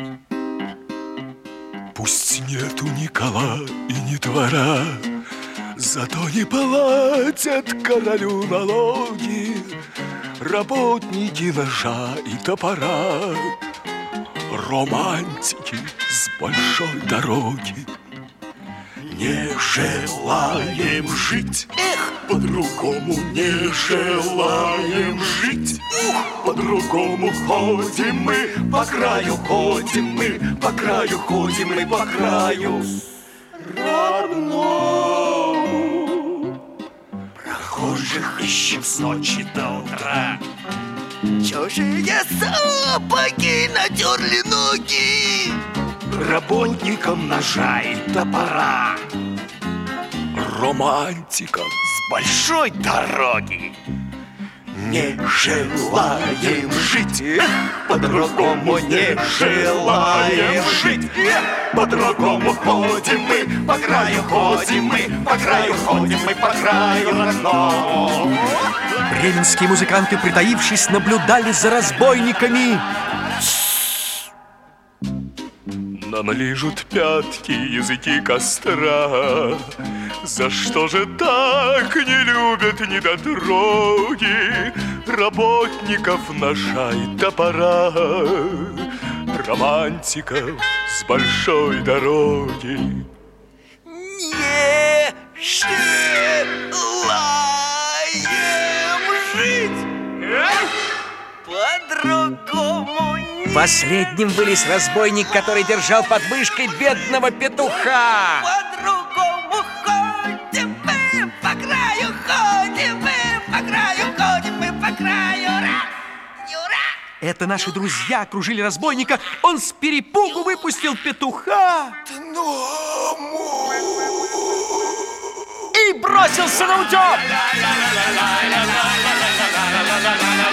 Пусть нету ни кола и ни двора, зато не платят королю налоги работники ножа и топора, романтики с большой дороги. Не желаем жить, по-другому не желаем жить. По-другому ходим мы, по краю ходим мы, по краю ходим мы, по краю родному. Прохожих ищем с ночи до утра. Чужие сапоги натерли ноги Работникам ножа и топора, романтикам с большой дороги. Не желаем жить, по-другому не желаем жить. По-другому ходим мы, по краю ходим мы, по краю ходим мы, по краю родному. Бременские музыканты, притаившись, наблюдали за разбойниками. Нам лижут пятки языки костра. За что же так не любят недотроги работников ножа и топора, романтиков с большой дороги? Не желаем жить по-другому. Последним вылез разбойник, который держал под мышкой бедного петуха. По-другому ходим мы, по краю ходим мы, по краю ходим мы, по краю. Ура! Это наши друзья окружили разбойника. Он с перепугу выпустил петуха и бросился на утек.